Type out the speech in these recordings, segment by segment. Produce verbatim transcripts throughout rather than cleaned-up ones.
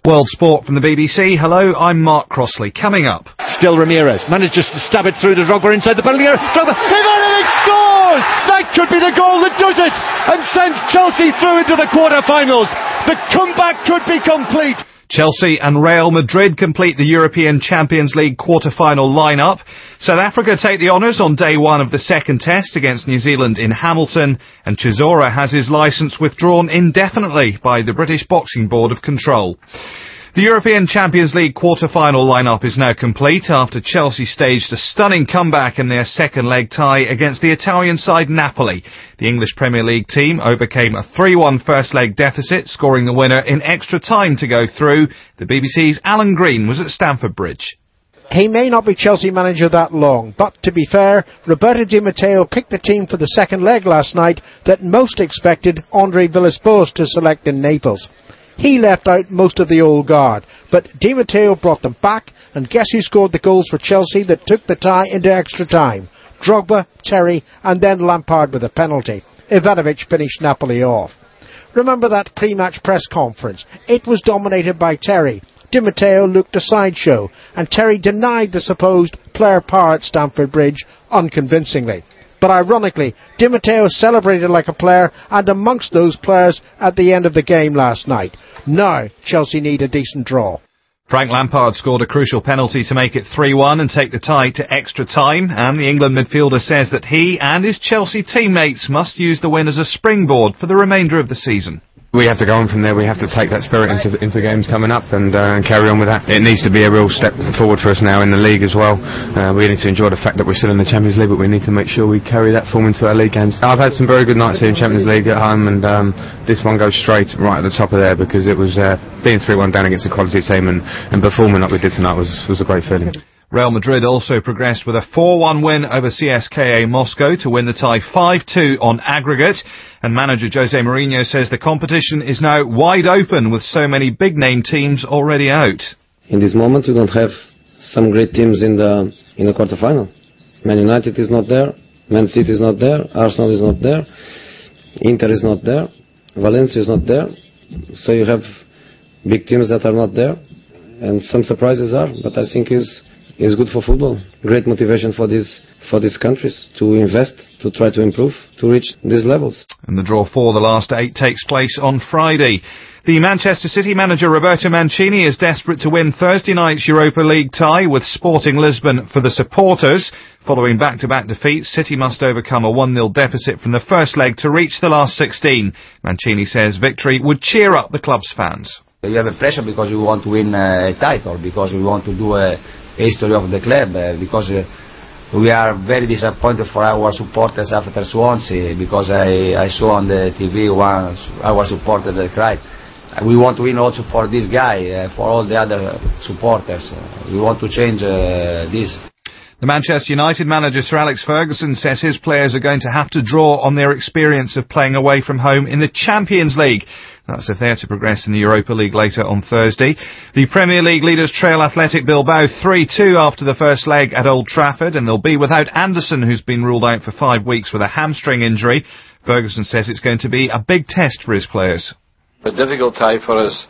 World Sport from the B B C. Hello, I'm Mark Crossley. Coming up. Still Ramirez manages to stab it through to Drogba inside the penalty area. Drogba, Ivanovic scores! That could be the goal that does it and sends Chelsea through into the quarter-finals. The comeback could be complete. Chelsea and Real Madrid complete the European Champions League quarter-final line-up. South Africa take the honours on day one of the second test against New Zealand in Hamilton, and Chisora has his licence withdrawn indefinitely by the British Boxing Board of Control. The European Champions League quarter-final line-up is now complete after Chelsea staged a stunning comeback in their second leg tie against the Italian side Napoli. The English Premier League team overcame a three one first leg deficit, scoring the winner in extra time to go through. The B B C's Alan Green was at Stamford Bridge. He may not be Chelsea manager that long, but to be fair, Roberto Di Matteo picked the team for the second leg last night that most expected Andre Villas-Boas to select in Naples. He left out most of the old guard, but Di Matteo brought them back, and guess who scored the goals for Chelsea that took the tie into extra time? Drogba, Terry, and then Lampard with a penalty. Ivanovic finished Napoli off. Remember that pre-match press conference? It was dominated by Terry. Di Matteo looked a sideshow, and Terry denied the supposed player power at Stamford Bridge unconvincingly. But ironically, Di Matteo celebrated like a player and amongst those players at the end of the game last night. Now, Chelsea need a decent draw. Frank Lampard scored a crucial penalty to make it three one and take the tie to extra time, and the England midfielder says that he and his Chelsea teammates must use the win as a springboard for the remainder of the season. We have to go on from there. We have to take that spirit into into games coming up and, uh, and carry on with that. It needs to be a real step forward for us now in the league as well. Uh, we need to enjoy the fact that we're still in the Champions League, but we need to make sure we carry that form into our league games. I've had some very good nights here in Champions League at home, and um, this one goes straight right at the top of there because it was uh, being three one down against a quality team and, and performing like we did tonight was, was a great feeling. Real Madrid also progressed with a four one win over C S K A Moscow to win the tie five two on aggregate, and manager Jose Mourinho says the competition is now wide open with so many big-name teams already out. In this moment we don't have some great teams in the in the quarterfinal. Man United is not there, Man City is not there, Arsenal is not there, Inter is not there, Valencia is not there, so you have big teams that are not there, and some surprises are, but I think is is good for football. Great motivation for these for these countries to invest, to try to improve, to reach these levels. And the draw for the last eight takes place on Friday. The Manchester City manager Roberto Mancini is desperate to win Thursday night's Europa League tie with Sporting Lisbon for the supporters. Following back-to-back defeats, City must overcome a one nil deficit from the first leg to reach the last sixteen. Mancini says victory would cheer up the club's fans. You have a pressure because you want to win a title, because we want to do a history of the club, uh, because uh, we are very disappointed for our supporters after Swansea, because I, I saw on the T V one our supporters that cried. We want to win also for this guy, uh, for all the other supporters. Uh, we want to change uh, this. The Manchester United manager Sir Alex Ferguson says his players are going to have to draw on their experience of playing away from home in the Champions League. That's if they're to progress in the Europa League later on Thursday. The Premier League leaders trail Athletic Bilbao three two after the first leg at Old Trafford, and they'll be without Anderson, who's been ruled out for five weeks with a hamstring injury. Ferguson says it's going to be a big test for his players. A difficult tie for us.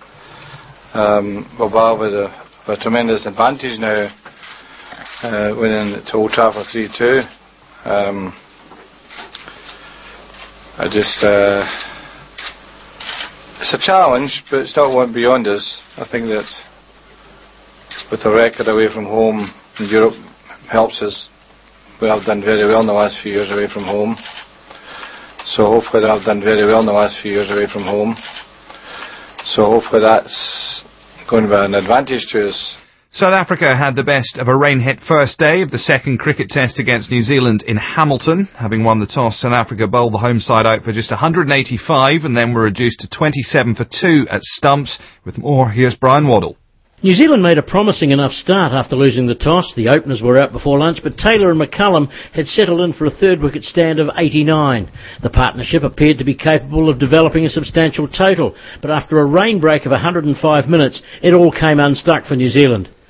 Um, Bilbao with a, with a tremendous advantage now, uh, winning to Old Trafford three two. Um, I just... Uh, It's a challenge, but it still went beyond us. I think that with a record away from home in Europe helps us. We have done very well in the last few years away from home. So hopefully they have done very well in the last few years away from home. So hopefully that's going to be an advantage to us. South Africa had the best of a rain-hit first day of the second cricket test against New Zealand in Hamilton. Having won the toss, South Africa bowled the home side out for just one hundred eighty-five and then were reduced to twenty-seven for two at stumps. With more, here's Brian Waddle. New Zealand made a promising enough start after losing the toss. The openers were out before lunch, but Taylor and McCullum had settled in for a third wicket stand of eighty-nine. The partnership appeared to be capable of developing a substantial total, but after a rain break of one hundred five minutes, it all came unstuck for New Zealand.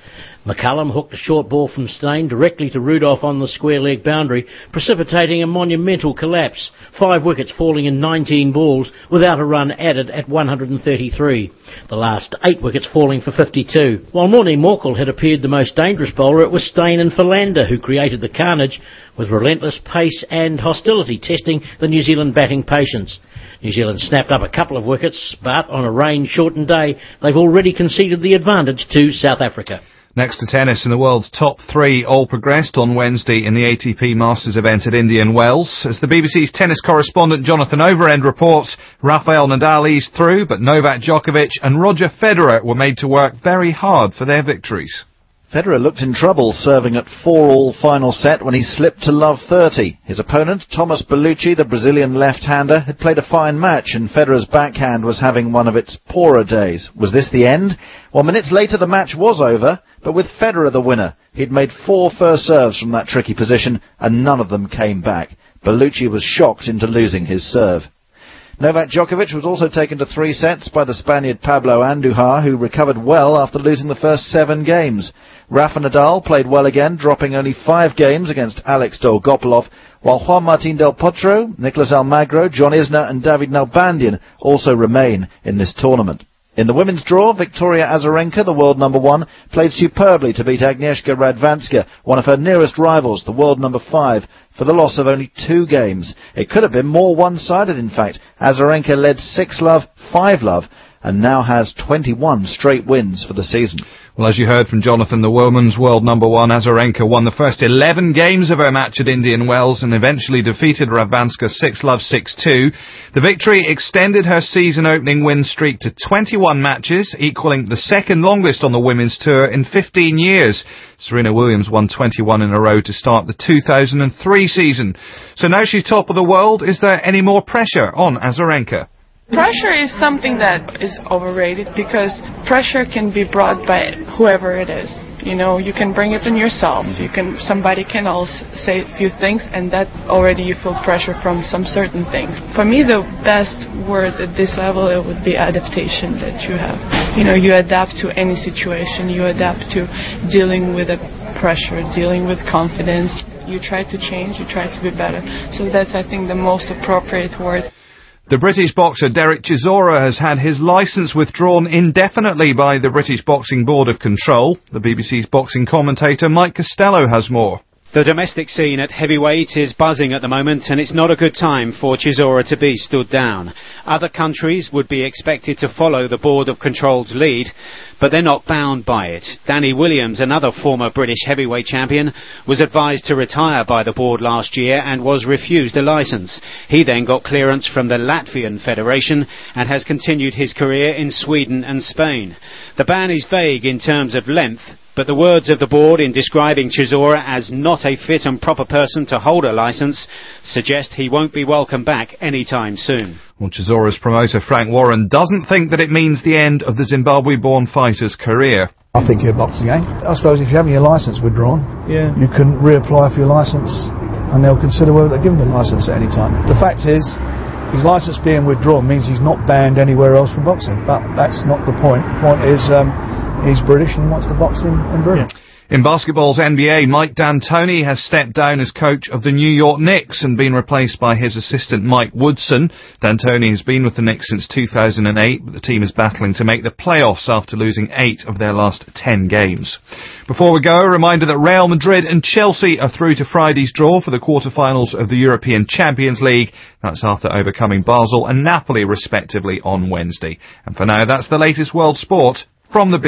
McCullum hooked a short ball from Steyn directly to Rudolph on the square leg boundary, precipitating a monumental collapse, five wickets falling in nineteen balls without a run added at one hundred thirty-three. The last eight wickets falling for fifty-two. While Morne Morkel had appeared the most dangerous bowler, it was Steyn and Philander who created the carnage with relentless pace and hostility, testing the New Zealand batting patience. New Zealand snapped up a couple of wickets, but on a rain-shortened day, they've already conceded the advantage to South Africa. Next to tennis, in the world's top three all progressed on Wednesday in the A T P Masters event at Indian Wells. As the B B C's tennis correspondent Jonathan Overend reports, Rafael Nadal eased through, but Novak Djokovic and Roger Federer were made to work very hard for their victories. Federer looked in trouble, serving at four all final set when he slipped to love thirty. His opponent, Thomas Bellucci, the Brazilian left-hander, had played a fine match, and Federer's backhand was having one of its poorer days. Was this the end? Well, minutes later the match was over, but with Federer the winner. He'd made four first serves from that tricky position, and none of them came back. Bellucci was shocked into losing his serve. Novak Djokovic was also taken to three sets by the Spaniard Pablo Andujar, who recovered well after losing the first seven games. Rafa Nadal played well again, dropping only five games against Alex Dolgopolov, while Juan Martín del Potro, Nicolas Almagro, John Isner and David Nalbandian also remain in this tournament. In the women's draw, Victoria Azarenka, the world number one, played superbly to beat Agnieszka Radwanska, one of her nearest rivals, the world number five, for the loss of only two games. It could have been more one-sided, in fact. Azarenka led six love, five love, and now has twenty-one straight wins for the season. Well, as you heard from Jonathan, the women's world number one, Azarenka, won the first eleven games of her match at Indian Wells and eventually defeated Radwanska six love, six two. The victory extended her season-opening win streak to twenty-one matches, equalling the second longest on the women's tour in fifteen years. Serena Williams won twenty-one in a row to start the two thousand three season. So now she's top of the world. Is there any more pressure on Azarenka? Pressure is something that is overrated because pressure can be brought by whoever it is. You know, you can bring it on yourself. You can, somebody can also say a few things, and that already you feel pressure from some certain things. For me, the best word at this level, it would be adaptation that you have. You know, you adapt to any situation. You adapt to dealing with a pressure, dealing with confidence. You try to change. You try to be better. So that's, I think, the most appropriate word. The British boxer Derek Chisora has had his licence withdrawn indefinitely by the British Boxing Board of Control. The B B C's boxing commentator Mike Costello has more. The domestic scene at heavyweight is buzzing at the moment, and it's not a good time for Chisora to be stood down. Other countries would be expected to follow the Board of Control's lead, but they're not bound by it. Danny Williams, another former British heavyweight champion, was advised to retire by the board last year and was refused a licence. He then got clearance from the Latvian Federation and has continued his career in Sweden and Spain. The ban is vague in terms of length, but the words of the board in describing Chisora as not a fit and proper person to hold a licence suggest he won't be welcome back anytime soon. Well, Chisora's promoter Frank Warren doesn't think that it means the end of the Zimbabwe-born fighter's career. I think he'll box again. I suppose if you're having your licence withdrawn, yeah. you can reapply for your licence and they'll consider whether they give him a licence at any time. The fact is, his licence being withdrawn means he's not banned anywhere else from boxing, but that's not the point. The point is um, he's British and wants to box in, in Britain. Yeah. In basketball's N B A, Mike D'Antoni has stepped down as coach of the New York Knicks and been replaced by his assistant Mike Woodson. D'Antoni has been with the Knicks since two thousand eight, but the team is battling to make the playoffs after losing eight of their last ten games. Before we go, a reminder that Real Madrid and Chelsea are through to Friday's draw for the quarter-finals of the European Champions League. That's after overcoming Basel and Napoli, respectively, on Wednesday. And for now, that's the latest world sport from the